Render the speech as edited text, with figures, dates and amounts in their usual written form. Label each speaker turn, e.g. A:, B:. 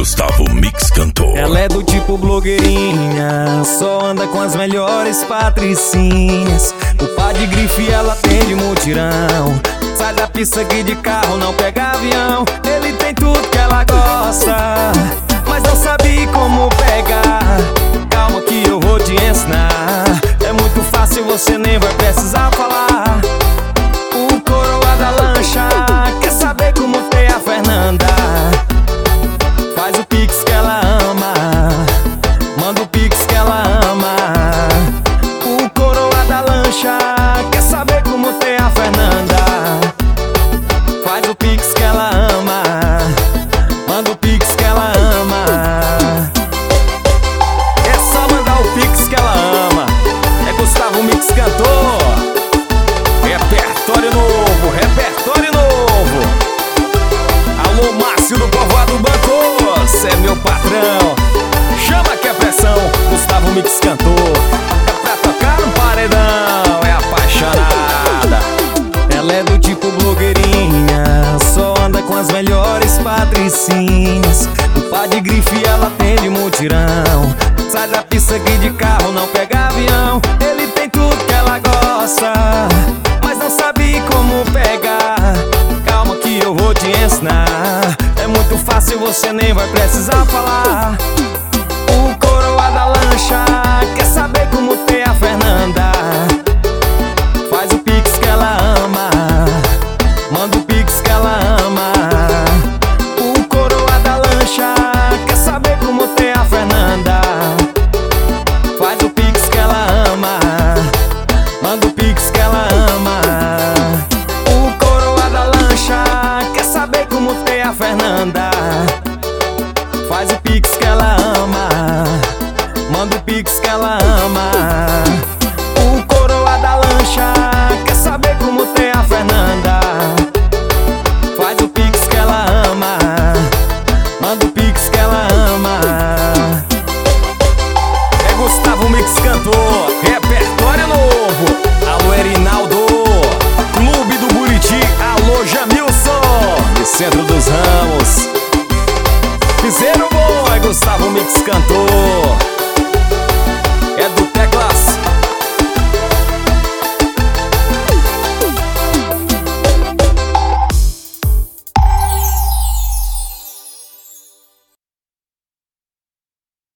A: Gustavo Mix cantor.
B: Ela é do tipo blogueirinha, só anda com as melhores patricinhas. O pá de grife ela tem de mutirão. Sai da pista aqui de carro, não pega avião. Ele tem tudo que ela gosta, mas não sabe como pegar. Calma que eu vou te ensinar. É muito fácil, você nem vai precisar falar. O coroa da lancha quer saber como tem a Fernanda. Faz o pix que ela ama, manda o pix que ela ama. O coroa da lancha quer saber como tem a Fernanda. Faz o pix que ela ama, manda o pix que ela ama. É só mandar o pix que ela ama. É Gustavo Mix cantor. Repertório novo, repertório novo. Alô, Márcio do Povoado Banco, cê é meu patrão. Chama que é pressão, Gustavo Mix cantor. É pra tocar no paredão, é apaixonada. Ela é do tipo blogueirinha, só anda com as melhores patricinhas. O pá de grife ela tem de mutirão. Sai da pista aqui de carro, não pega avião. Ele tem tudo que ela gosta, mas não sabe como pegar. Calma que eu vou te ensinar. É muito fácil, você nem vai precisar falar. O coroa da lancha quer saber como tem a Fernanda. Faz o pix que ela ama, manda o pix que ela ama. O coroa da lancha quer saber como tem a Fernanda. Faz o pix que ela ama, manda o pix que ela ama. O coroa da lancha quer saber como tem a Fernanda. Faz o pix que ela ama.